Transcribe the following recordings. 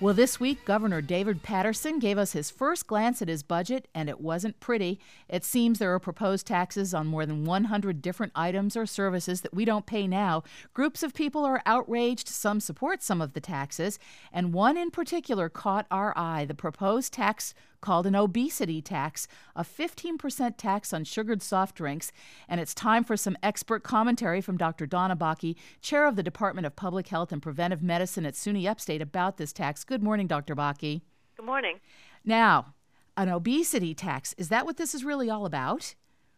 Well, this week, Governor David Paterson gave us his first glance at his budget, and it wasn't pretty. It seems there are proposed taxes on more than 100 different items or services that we don't pay now. Groups of people are outraged. Some support some of the taxes, and one in particular caught our eye, the proposed tax called an obesity tax, a 15% tax on sugared soft drinks. And it's time for some expert commentary from Dr. Donna Bakke, chair of the Department of Public Health and Preventive Medicine at SUNY Upstate, about this tax. Good morning, Dr. Bakke. Good morning. Now, an obesity tax, is that what this is really all about?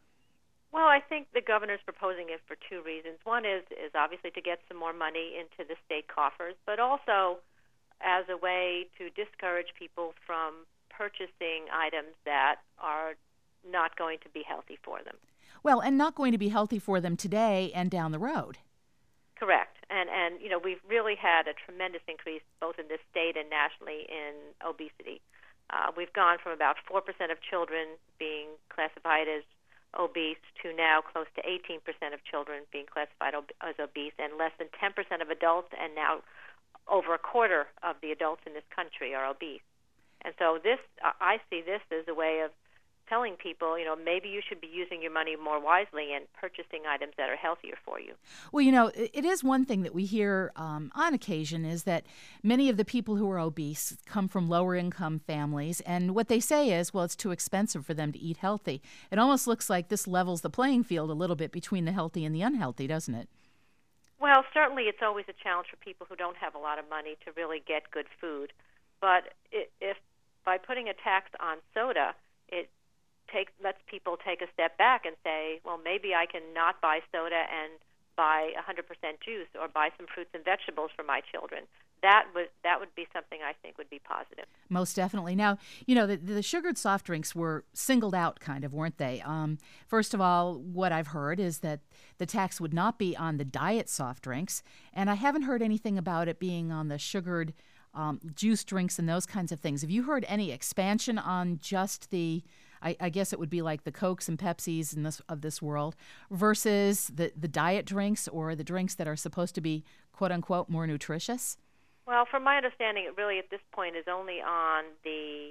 Well, I think the governor's proposing it for two reasons. One is obviously to get some more money into the state coffers, but also as a way to discourage people from purchasing items that are not going to be healthy for them. Well, and not going to be healthy for them today and down the road. Correct. And we've really had a tremendous increase both in this state and nationally in obesity. We've gone from about 4% of children being classified as obese to now close to 18% of children being classified as obese, and less than 10% of adults, and now over a quarter of the adults in this country are obese. And so I see this as a way of telling people, maybe you should be using your money more wisely and purchasing items that are healthier for you. Well, it is one thing that we hear on occasion is that many of the people who are obese come from lower income families. And what they say is, well, it's too expensive for them to eat healthy. It almost looks like this levels the playing field a little bit between the healthy and the unhealthy, doesn't it? Well, certainly it's always a challenge for people who don't have a lot of money to really get good food. But if by putting a tax on soda, it lets people take a step back and say, well, maybe I can not buy soda and buy 100% juice or buy some fruits and vegetables for my children. That would be something I think would be positive. Most definitely. Now, the sugared soft drinks were singled out, kind of, weren't they? First of all, what I've heard is that the tax would not be on the diet soft drinks, and I haven't heard anything about it being on the sugared juice drinks and those kinds of things. Have you heard any expansion on just the, I guess it would be like the Cokes and Pepsis of this world, versus the diet drinks or the drinks that are supposed to be, quote unquote, more nutritious? Well, from my understanding, it really at this point is only on the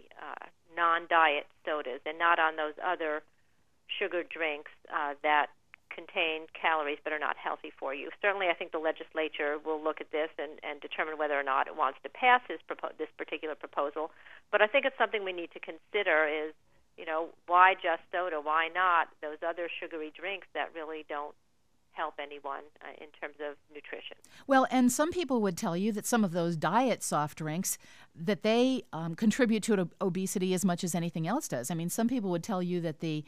non-diet sodas and not on those other sugared drinks that contain calories but are not healthy for you. Certainly, I think the legislature will look at this and determine whether or not it wants to pass this particular proposal. But I think it's something we need to consider is, why just soda? Why not those other sugary drinks that really don't help anyone in terms of nutrition? Well, and some people would tell you that some of those diet soft drinks, that they contribute to obesity as much as anything else does. I mean, some people would tell you that the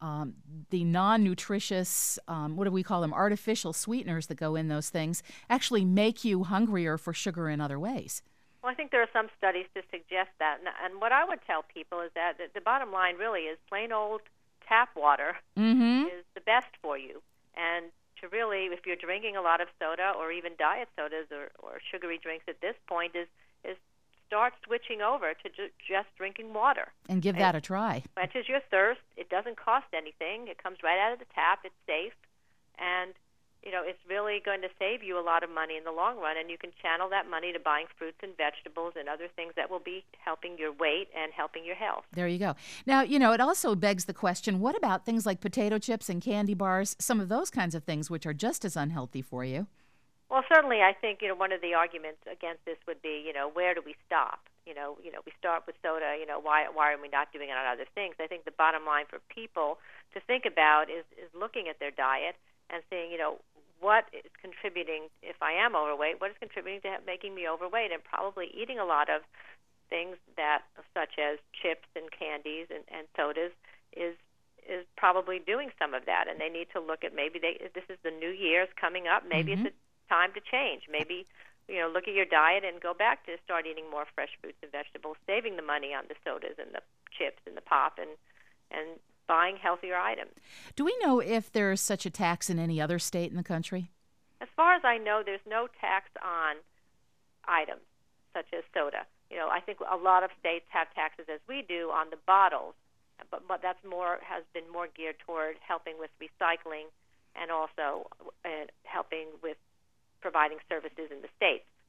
non-nutritious, what do we call them, artificial sweeteners that go in those things actually make you hungrier for sugar in other ways. Well, I think there are some studies to suggest that. And what I would tell people is that the bottom line really is plain old tap water is the best for you. And to really, if you're drinking a lot of soda or even diet sodas or sugary drinks at this point, is start switching over to just drinking water. And give that a try. Quenches your thirst. It doesn't cost anything. It comes right out of the tap. It's safe. And, it's really going to save you a lot of money in the long run. And you can channel that money to buying fruits and vegetables and other things that will be helping your weight and helping your health. There you go. Now, it also begs the question, what about things like potato chips and candy bars, some of those kinds of things which are just as unhealthy for you? Well, certainly, I think one of the arguments against this would be, where do we stop? We start with soda. Why are we not doing it on other things? I think the bottom line for people to think about is looking at their diet and saying, what is contributing, if I am overweight, what is contributing to making me overweight? And probably eating a lot of things such as chips and candies and sodas is probably doing some of that. And they need to look at maybe this is the new year's coming up. Maybe it's a time to change. Maybe, look at your diet and go back to start eating more fresh fruits and vegetables, saving the money on the sodas and the chips and the pop and buying healthier items. Do we know if there's such a tax in any other state in the country? As far as I know, there's no tax on items such as soda. I think a lot of states have taxes, as we do, on the bottles, but that's has been more geared toward helping with recycling and also helping with providing services in the states.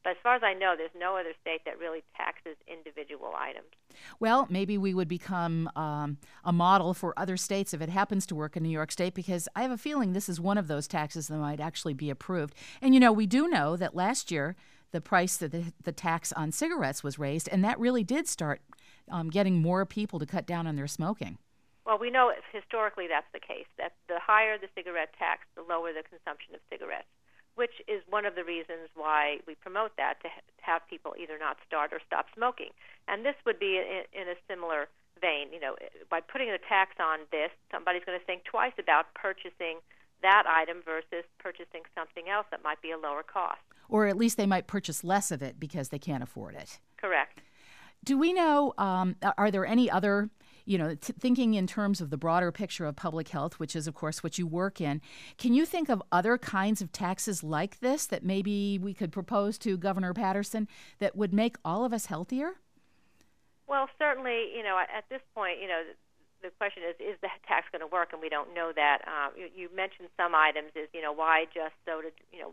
But as far as I know, there's no other state that really taxes individual items. Well, maybe we would become a model for other states if it happens to work in New York State, because I have a feeling this is one of those taxes that might actually be approved. And, we do know that last year the price of the tax on cigarettes was raised, and that really did start getting more people to cut down on their smoking. Well, we know historically that's the case, that the higher the cigarette tax, the lower the consumption of cigarettes, which is one of the reasons why we promote that, to have people either not start or stop smoking. And this would be in a similar vein. By putting a tax on this, somebody's going to think twice about purchasing that item versus purchasing something else that might be a lower cost. Or at least they might purchase less of it because they can't afford it. Correct. Do we know, are there any other, thinking in terms of the broader picture of public health, which is, of course, what you work in, can you think of other kinds of taxes like this that maybe we could propose to Governor Paterson that would make all of us healthier? Well, certainly, at this point, the question is the tax going to work? And we don't know that. You mentioned some items why just soda,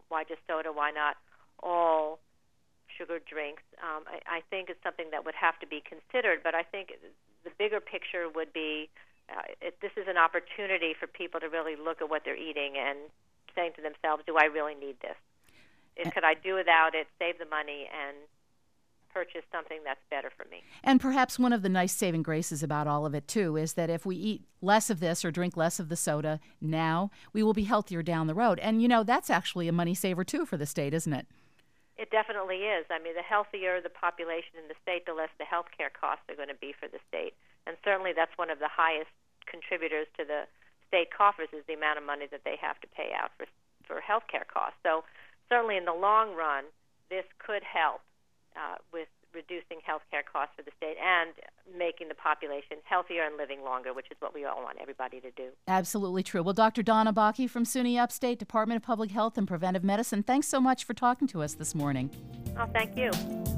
why not all sugar drinks? I think it's something that would have to be considered, but I think the bigger picture would be this is an opportunity for people to really look at what they're eating and saying to themselves, do I really need this? Could I do without it, save the money, and purchase something that's better for me? And perhaps one of the nice saving graces about all of it, too, is that if we eat less of this or drink less of the soda now, we will be healthier down the road. And, that's actually a money saver, too, for the state, isn't it? It definitely is. I mean, the healthier the population in the state, the less the health care costs are going to be for the state. And certainly that's one of the highest contributors to the state coffers is the amount of money that they have to pay out for health care costs. So certainly in the long run, this could help with reducing health care costs for the state and making the population healthier and living longer, which is what we all want everybody to do. Absolutely true. Well, Dr. Donna Bakke from SUNY Upstate, Department of Public Health and Preventive Medicine, thanks so much for talking to us this morning. Oh, thank you.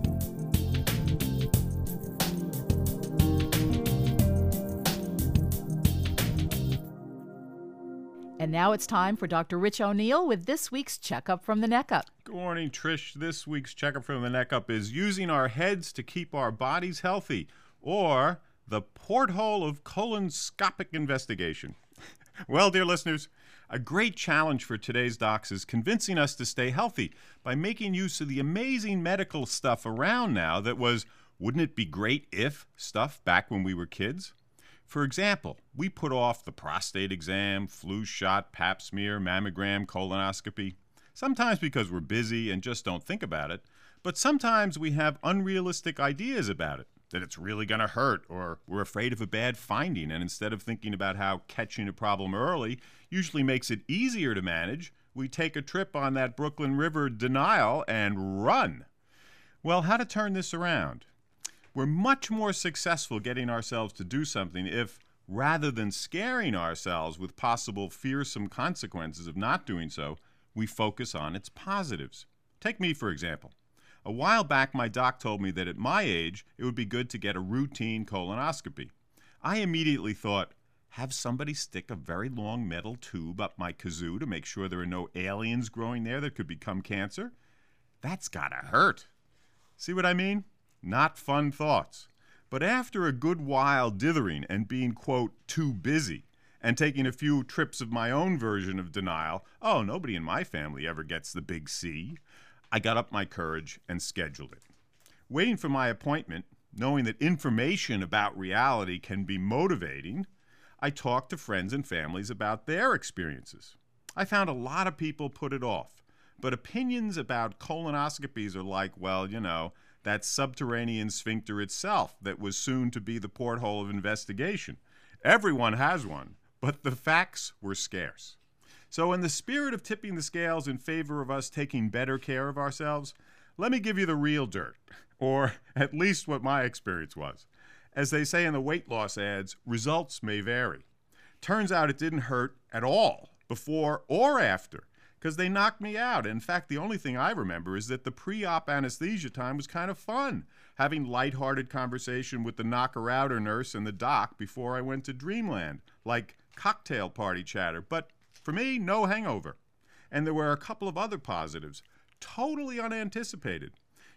And now it's time for Dr. Rich O'Neill with this week's Checkup from the Neck Up. Good morning, Trish. This week's Checkup from the Neck Up is using our heads to keep our bodies healthy, or the porthole of colonscopic investigation. Well, dear listeners, a great challenge for today's docs is convincing us to stay healthy by making use of the amazing medical stuff around now that was, wouldn't it be great if, stuff back when we were kids? For example, we put off the prostate exam, flu shot, pap smear, mammogram, colonoscopy, sometimes because we're busy and just don't think about it, but sometimes we have unrealistic ideas about it, that it's really going to hurt, or we're afraid of a bad finding, and instead of thinking about how catching a problem early usually makes it easier to manage, we take a trip on that Brooklyn River denial and run. Well, how to turn this around? We're much more successful getting ourselves to do something if, rather than scaring ourselves with possible fearsome consequences of not doing so, we focus on its positives. Take me, for example. A while back, my doc told me that at my age, it would be good to get a routine colonoscopy. I immediately thought, have somebody stick a very long metal tube up my kazoo to make sure there are no aliens growing there that could become cancer? That's gotta hurt. See what I mean? Not fun thoughts. But after a good while dithering and being, quote, too busy, and taking a few trips of my own version of denial, oh, nobody in my family ever gets the big C, I got up my courage and scheduled it. Waiting for my appointment, knowing that information about reality can be motivating, I talked to friends and families about their experiences. I found a lot of people put it off, but opinions about colonoscopies are like, well, that subterranean sphincter itself that was soon to be the porthole of investigation. Everyone has one, but the facts were scarce. So in the spirit of tipping the scales in favor of us taking better care of ourselves, let me give you the real dirt, or at least what my experience was. As they say in the weight loss ads, results may vary. Turns out it didn't hurt at all, before or after, because they knocked me out. In fact, the only thing I remember is that the pre-op anesthesia time was kind of fun, having lighthearted conversation with the knocker-outer nurse and the doc before I went to dreamland, like cocktail party chatter. But for me, no hangover. And there were a couple of other positives, totally unanticipated.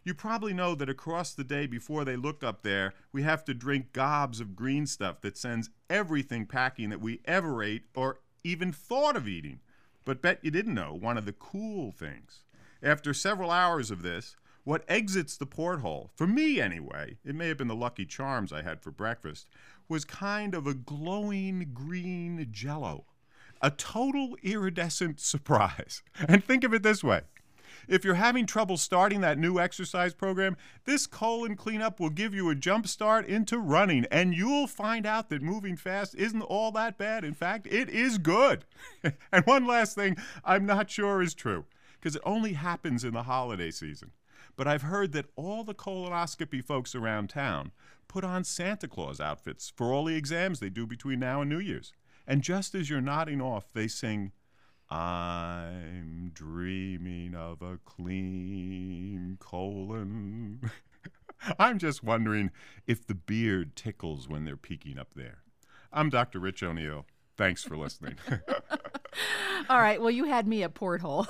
You probably know that across the day before they look up there, we have to drink gobs of green stuff that sends everything packing that we ever ate or even thought of eating. But bet you didn't know one of the cool things. After several hours of this, what exits the porthole, for me anyway, it may have been the Lucky Charms I had for breakfast, was kind of a glowing green Jell-O. A total iridescent surprise. And think of it this way. If you're having trouble starting that new exercise program, this colon cleanup will give you a jump start into running, and you'll find out that moving fast isn't all that bad. In fact, it is good. And one last thing I'm not sure is true, because it only happens in the holiday season. But I've heard that all the colonoscopy folks around town put on Santa Claus outfits for all the exams they do between now and New Year's. And just as you're nodding off, they sing, "I'm dreaming of a clean colon." I'm just wondering if the beard tickles when they're peeking up there. I'm Dr. Rich O'Neill. Thanks for listening. All right. Well, you had me at porthole.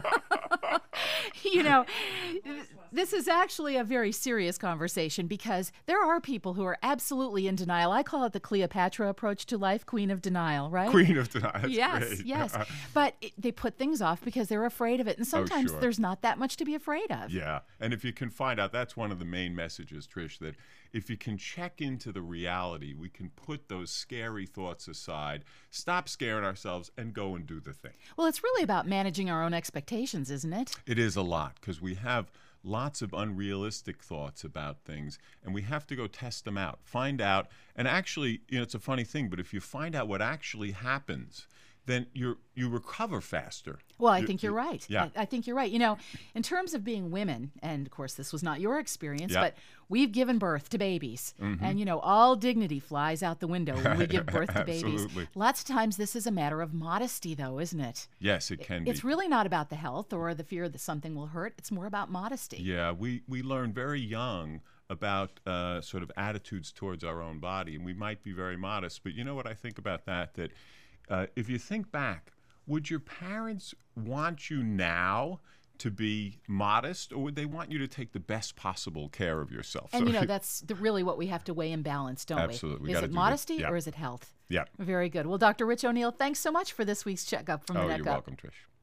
You know, this is actually a very serious conversation because there are people who are absolutely in denial. I call it the Cleopatra approach to life, queen of denial, right? Queen of denial. That's yes, great. yes. But they put things off because they're afraid of it. And sometimes sure. there's not that much to be afraid of. Yeah. And if you can find out, that's one of the main messages, Trish, that if you can check into the reality, we can put those scary thoughts aside, stop scaring ourselves, and go and do the thing. Well, it's really about managing our own expectations, isn't it? It is a lot because we have lots of unrealistic thoughts about things, and we have to go test them out, find out. And actually, it's a funny thing, but if you find out what actually happens, then you recover faster. Well, I think you're right. Yeah. I think you're right. In terms of being women, and of course this was not your experience, Yeah. but we've given birth to babies. Mm-hmm. And, all dignity flies out the window when we give birth to babies. Absolutely. Lots of times this is a matter of modesty, though, isn't it? Yes, it can be. It's really not about the health or the fear that something will hurt. It's more about modesty. Yeah, we learn very young about sort of attitudes towards our own body, and we might be very modest. But you know what I think about that? That if you think back, would your parents want you now to be modest, or would they want you to take the best possible care of yourself? And, that's really what we have to weigh in balance, don't Absolutely. we? Is it modesty or is it health? Yeah. Very good. Well, Dr. Rich O'Neill, thanks so much for this week's checkup from the Neck You're Up. welcome, Trish.